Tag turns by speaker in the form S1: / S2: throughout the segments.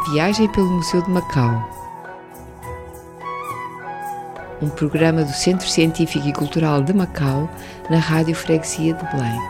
S1: Viagem pelo Museu de Macau, um programa do Centro Científico e Cultural de Macau, na Rádio Freguesia de Belém.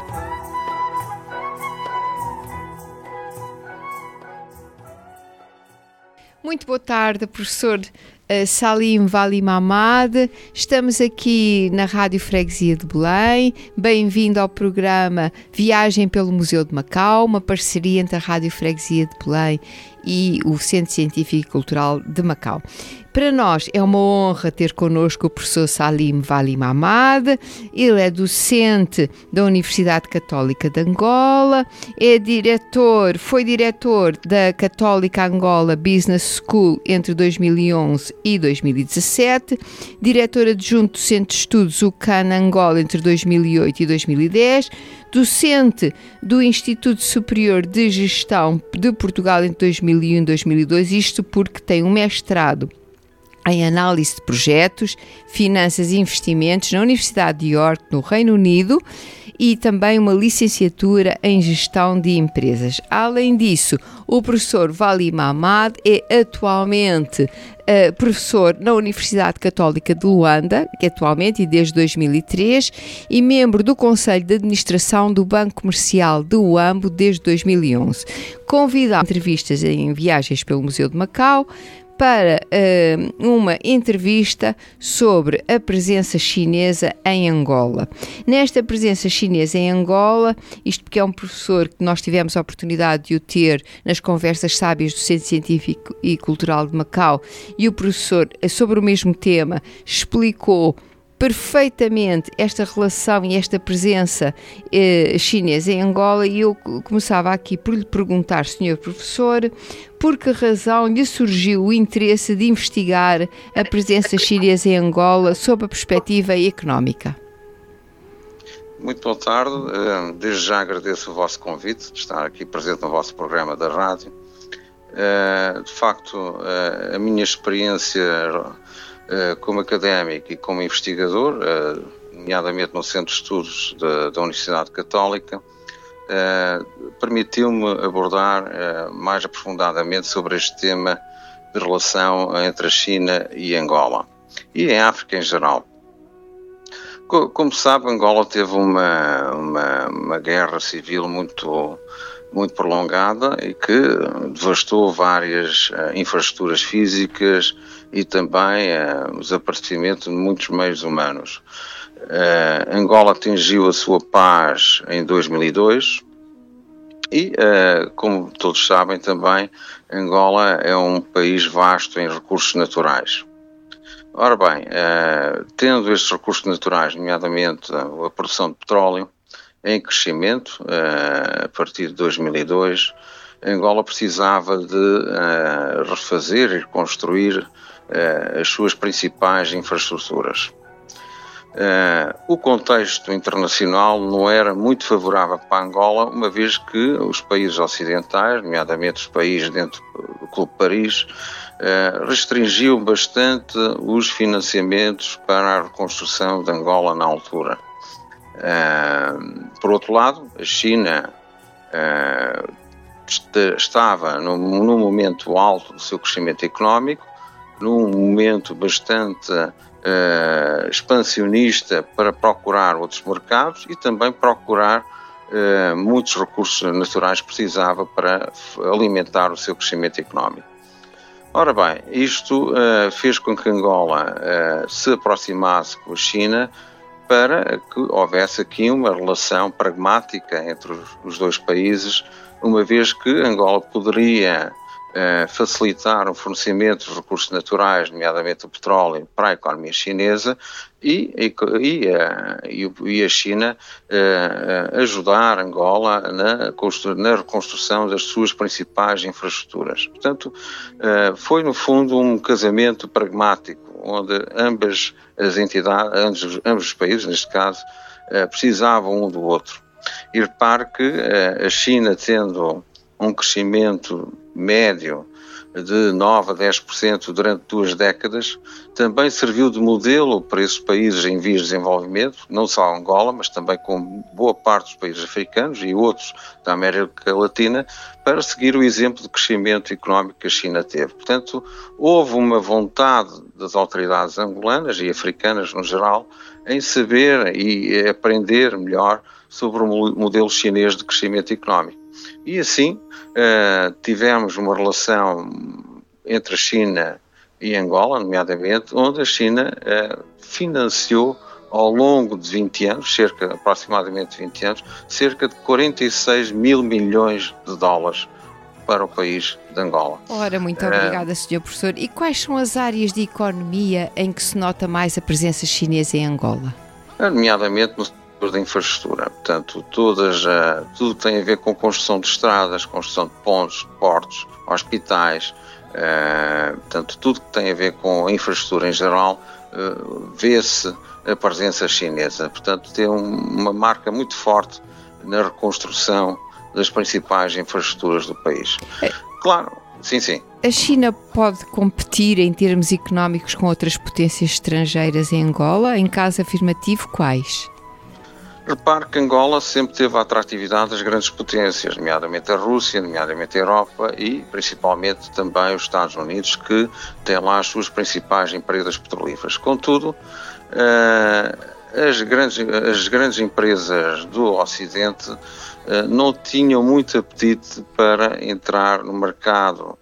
S1: Muito boa tarde, professor Salim Valim Ahmad. Estamos aqui na Rádio Freguesia de Belém. Bem-vindo ao programa Viagem pelo Museu de Macau, uma parceria entre a Rádio Freguesia de Belém e o Centro Científico e Cultural de Macau. Para nós é uma honra ter connosco o professor Salim Valim Ahmad. Ele é docente da Universidade Católica de Angola, foi diretor da Católica Angola Business School entre 2011 e 2017, diretor adjunto do Centro de Estudos UCAN Angola entre 2008 e 2010, docente do Instituto Superior de Gestão de Portugal entre 2001 e 2002, isto porque tem um mestrado em análise de projetos, finanças e investimentos na Universidade de York, no Reino Unido, e também uma licenciatura em gestão de empresas. Além disso, o professor Valim Ahmad é atualmente professor na Universidade Católica de Luanda, que atualmente e desde 2003, e membro do Conselho de Administração do Banco Comercial de Uambo desde 2011. Convidado a entrevistas em viagens pelo Museu de Macau para uma entrevista sobre a presença chinesa em Angola. Nesta presença chinesa em Angola, isto porque é um professor que nós tivemos a oportunidade de o ter nas conversas sábias do Centro Científico e Cultural de Macau, e o professor, sobre o mesmo tema, explicou perfeitamente esta relação e esta presença chinesa em Angola, e eu começava aqui por lhe perguntar, senhor professor, por que razão lhe surgiu o interesse de investigar a presença chinesa em Angola sob a perspectiva económica?
S2: Muito boa tarde, desde já agradeço o vosso convite de estar aqui presente no vosso programa da rádio. De facto, a minha experiência como académico e como investigador, nomeadamente no Centro de Estudos da Universidade Católica, permitiu-me abordar mais aprofundadamente sobre este tema de relação entre a China e Angola, e em África em geral. Como sabe, Angola teve uma guerra civil muito prolongada e que devastou várias infraestruturas físicas e também o desaparecimento de muitos meios humanos. Angola atingiu a sua paz em 2002 e, como todos sabem também, Angola é um país vasto em recursos naturais. Ora bem, tendo estes recursos naturais, nomeadamente a produção de petróleo, em crescimento, a partir de 2002, Angola precisava de refazer e reconstruir as suas principais infraestruturas. O contexto internacional não era muito favorável para Angola, uma vez que os países ocidentais, nomeadamente os países dentro do Clube de Paris, restringiam bastante os financiamentos para a reconstrução de Angola na altura. Por outro lado, a China estava num momento alto do seu crescimento económico, num momento bastante expansionista para procurar outros mercados e também procurar muitos recursos naturais que precisava para alimentar o seu crescimento económico. Ora bem, isto fez com que Angola se aproximasse com a China para que houvesse aqui uma relação pragmática entre os dois países, uma vez que Angola poderia facilitar o fornecimento de recursos naturais, nomeadamente o petróleo, para a economia chinesa e a China ajudar Angola na reconstrução das suas principais infraestruturas. Portanto, foi no fundo um casamento pragmático, onde ambos os países, neste caso, precisavam um do outro. E repare que a China, tendo um crescimento médio de 9% a 10% durante 2 décadas, também serviu de modelo para esses países em vias de desenvolvimento, não só Angola, mas também com boa parte dos países africanos e outros da América Latina, para seguir o exemplo de crescimento económico que a China teve. Portanto, houve uma vontade das autoridades angolanas e africanas no geral em saber e aprender melhor sobre o modelo chinês de crescimento económico. E assim tivemos uma relação entre a China e Angola, nomeadamente, onde a China financiou ao longo de 20 anos, aproximadamente 20 anos, cerca de 46 mil milhões de dólares para o país de Angola.
S1: Ora, muito obrigada, Sr. Professor. E quais são as áreas de economia em que se nota mais a presença chinesa em Angola?
S2: Nomeadamente no setor da infraestrutura. Portanto, tudo que tem a ver com construção de estradas, construção de pontes, portos, hospitais, portanto, tudo que tem a ver com a infraestrutura em geral, vê-se a presença chinesa. Portanto, tem uma marca muito forte na reconstrução das principais infraestruturas do país. Claro, sim.
S1: A China pode competir em termos económicos com outras potências estrangeiras em Angola? Em caso afirmativo, quais?
S2: Repare que Angola sempre teve a atratividade das grandes potências, nomeadamente a Rússia, nomeadamente a Europa e principalmente também os Estados Unidos, que têm lá as suas principais empresas petrolíferas. Contudo, as grandes empresas do Ocidente não tinham muito apetite para entrar no mercado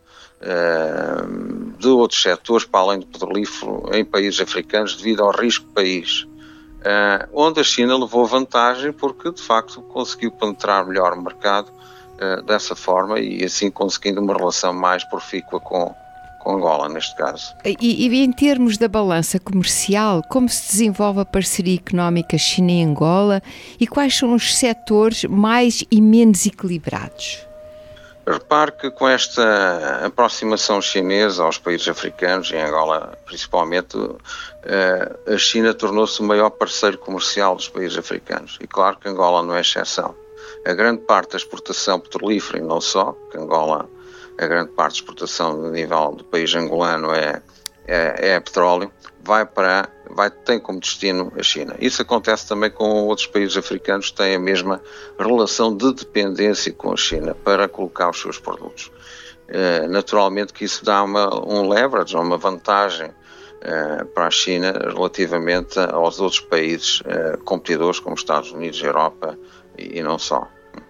S2: de outros setores, para além do petrolífero, em países africanos, devido ao risco país. Onde a China levou vantagem porque, de facto, conseguiu penetrar melhor o mercado dessa forma e assim conseguindo uma relação mais profícua com Angola, neste caso.
S1: E em termos da balança comercial, como se desenvolve a parceria económica China e Angola e quais são os setores mais e menos equilibrados?
S2: Repare que com esta aproximação chinesa aos países africanos, em Angola principalmente, a China tornou-se o maior parceiro comercial dos países africanos. E claro que Angola não é exceção. A grande parte da exportação petrolífera, e não só, que Angola, a grande parte da exportação a nível do país angolano é petróleo, tem como destino a China. Isso acontece também com outros países africanos que têm a mesma relação de dependência com a China para colocar os seus produtos. Naturalmente que isso dá um leverage, uma vantagem para a China relativamente aos outros países competidores como os Estados Unidos, Europa e não só.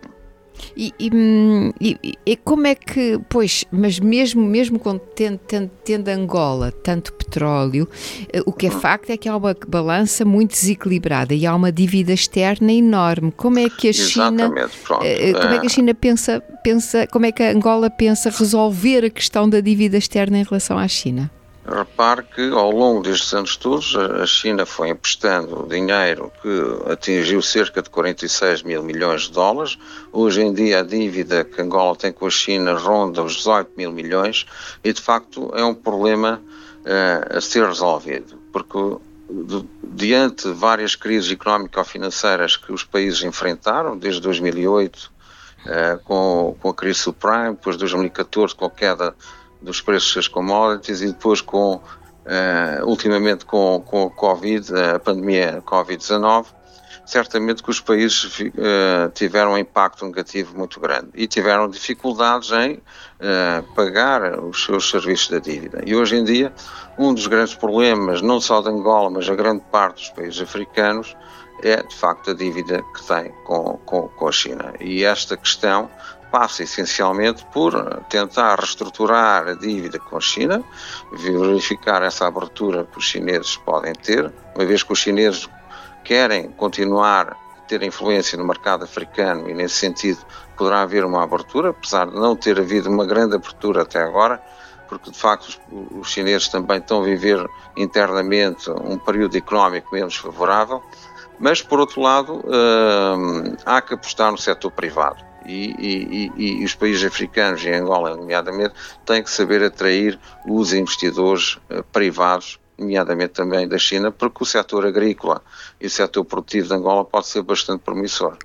S1: E como é que, mas mesmo tendo Angola tanto petróleo, o que é facto é que há uma balança muito desequilibrada e há uma dívida externa enorme. Como é que a China, como é que a China pensa, como é que a Angola pensa resolver a questão da dívida externa em relação à China?
S2: Repare que ao longo destes anos todos a China foi emprestando dinheiro que atingiu cerca de 46 mil milhões de dólares. Hoje em dia a dívida que Angola tem com a China ronda os 18 mil milhões e de facto é um problema a ser resolvido, porque diante de várias crises económico-financeiras que os países enfrentaram desde 2008 com a crise subprime, depois de 2014 com a queda dos preços das commodities e depois ultimamente com a Covid, a pandemia Covid-19, certamente que os países tiveram um impacto negativo muito grande e tiveram dificuldades em pagar os seus serviços da dívida. E hoje em dia, um dos grandes problemas, não só de Angola, mas a grande parte dos países africanos, é de facto a dívida que tem com a China. E esta questão passa essencialmente por tentar reestruturar a dívida com a China, verificar essa abertura que os chineses podem ter, uma vez que os chineses querem continuar a ter influência no mercado africano e nesse sentido poderá haver uma abertura, apesar de não ter havido uma grande abertura até agora, porque de facto os chineses também estão a viver internamente um período económico menos favorável, mas por outro lado há que apostar no setor privado. E os países africanos, e Angola nomeadamente, têm que saber atrair os investidores privados, nomeadamente também da China, porque o setor agrícola e o setor produtivo de Angola pode ser bastante promissor.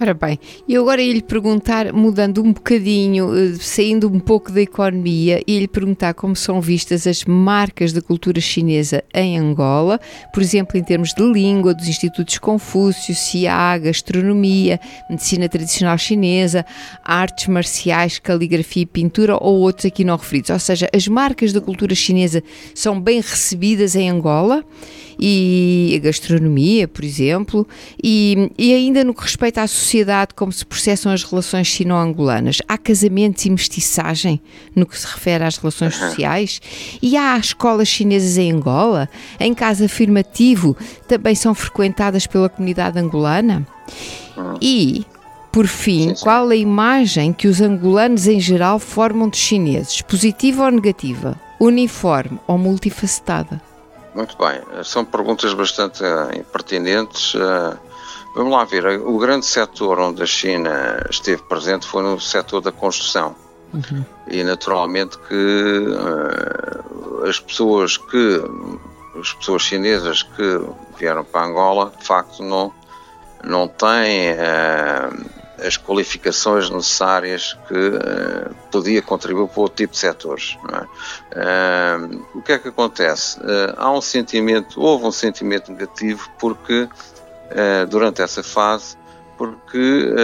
S1: Ora bem, e agora ia-lhe perguntar, mudando um bocadinho, saindo um pouco da economia, ia-lhe perguntar como são vistas as marcas da cultura chinesa em Angola, por exemplo, em termos de língua, dos institutos Confúcio, CIA, gastronomia, medicina tradicional chinesa, artes marciais, caligrafia e pintura, ou outros aqui não referidos. Ou seja, as marcas da cultura chinesa são bem recebidas em Angola, e a gastronomia, por exemplo, e ainda no que respeita à sociedade, como se processam as relações sino-angolanas. Há casamentos e mestiçagem no que se refere às relações sociais, e há escolas chinesas em Angola, em caso afirmativo, também são frequentadas pela comunidade angolana. E, por fim, qual a imagem que os angolanos em geral formam dos chineses? Positiva ou negativa? Uniforme ou multifacetada?
S2: Muito bem, são perguntas bastante pertinentes. Vamos lá ver, o grande setor onde a China esteve presente foi no setor da construção. E naturalmente que as pessoas chinesas que vieram para Angola, de facto não têm as qualificações necessárias que podia contribuir para outro tipo de setores. Não é? O que é que acontece? Houve um sentimento negativo porque durante essa fase, porque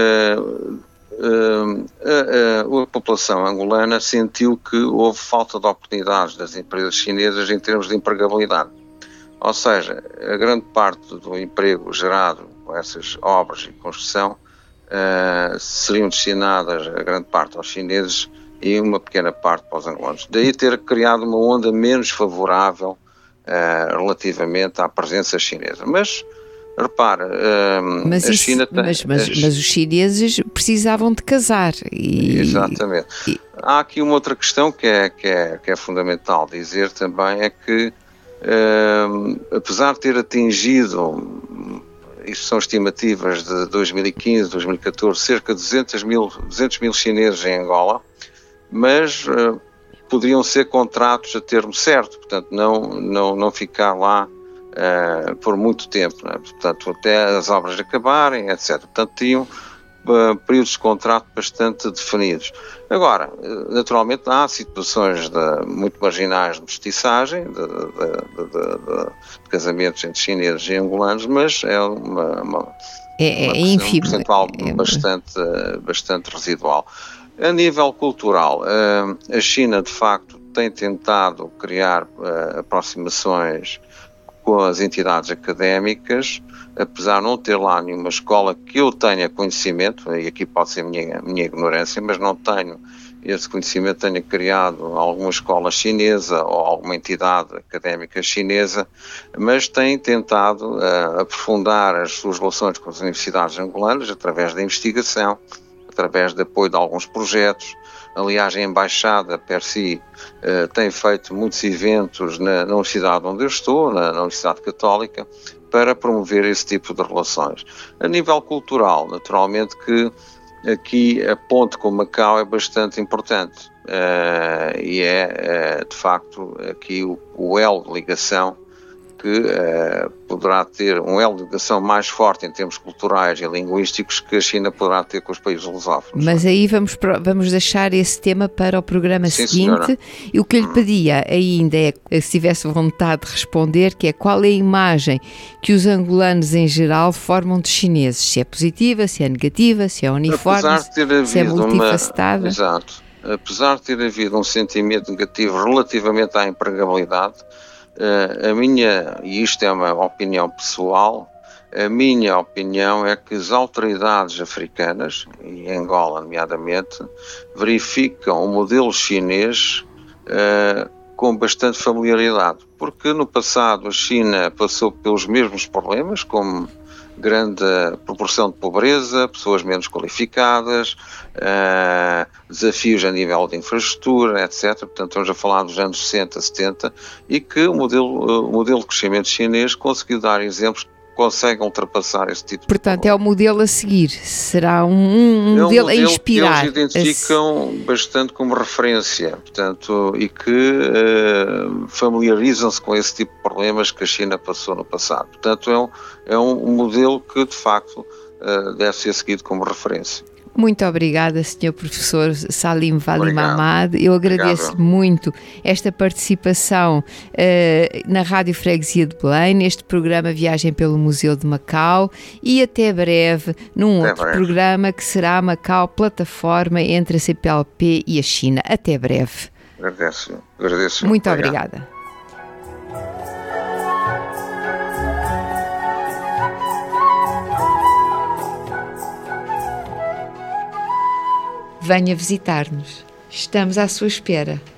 S2: a população angolana sentiu que houve falta de oportunidades das empresas chinesas em termos de empregabilidade. Ou seja, a grande parte do emprego gerado com essas obras e construção seriam destinadas a grande parte aos chineses e uma pequena parte para os angolanos. Daí ter criado uma onda menos favorável relativamente à presença chinesa. Mas, repara,
S1: mas
S2: a China tem...
S1: Mas os chineses precisavam de casar.
S2: Exatamente. Há aqui uma outra questão que é fundamental dizer também, é que apesar de ter atingido... Isto são estimativas de 2015, 2014, cerca de 200 mil chineses em Angola, mas poderiam ser contratos a termo certo, portanto não ficar lá por muito tempo, não é? Portanto até as obras acabarem, etc. Portanto tinham períodos de contrato bastante definidos. Agora, naturalmente há situações muito marginais de mestiçagem, de casamentos entre chineses e angolanos, mas é uma percentual bastante residual. A nível cultural, a China de facto tem tentado criar aproximações com as entidades académicas, apesar de não ter lá nenhuma escola que eu tenha conhecimento, e aqui pode ser a minha ignorância, mas não tenho esse conhecimento, tenha criado alguma escola chinesa ou alguma entidade académica chinesa, mas tem tentado aprofundar as suas relações com as universidades angolanas através da investigação, através de apoio de alguns projetos. Aliás, a Embaixada, per si, tem feito muitos eventos na universidade onde eu estou, na Universidade Católica, para promover esse tipo de relações. A nível cultural, naturalmente que aqui a ponte com Macau é bastante importante e é, de facto, aqui o elo de ligação que poderá ter um elo de ligação mais forte em termos culturais e linguísticos que a China poderá ter com os países lusófonos.
S1: Mas aí vamos deixar esse tema para o programa seguinte. Senhora. E o que eu lhe pedia ainda é, se tivesse vontade de responder, que é qual é a imagem que os angolanos em geral formam dos chineses, se é positiva, se é negativa, se é uniforme, se é multifacetada.
S2: Exato. Apesar de ter havido um sentimento negativo relativamente à empregabilidade, e isto é uma opinião pessoal, a minha opinião é que as autoridades africanas, e Angola nomeadamente, verificam o modelo chinês com bastante familiaridade, porque no passado a China passou pelos mesmos problemas, como grande proporção de pobreza, pessoas menos qualificadas, desafios a nível de infraestrutura, etc. Portanto, estamos a falar dos anos 60, 70, e que o modelo de crescimento chinês conseguiu dar exemplos que conseguem ultrapassar esse tipo de...
S1: Portanto, é o modelo a seguir, será um modelo a inspirar.
S2: Que eles identificam bastante como referência, portanto, e que familiarizam-se com esse tipo de problemas que a China passou no passado. Portanto, é um modelo que, de facto, deve ser seguido como referência.
S1: Muito obrigada, Sr. Professor Salim Valim Ahmad. Eu agradeço muito esta participação na Rádio Freguesia de Belém, neste programa Viagem pelo Museu de Macau, e até breve num outro programa que será Macau, plataforma entre a CPLP e a China. Até breve.
S2: Agradeço.
S1: Muito obrigada. Venha visitar-nos. Estamos à sua espera.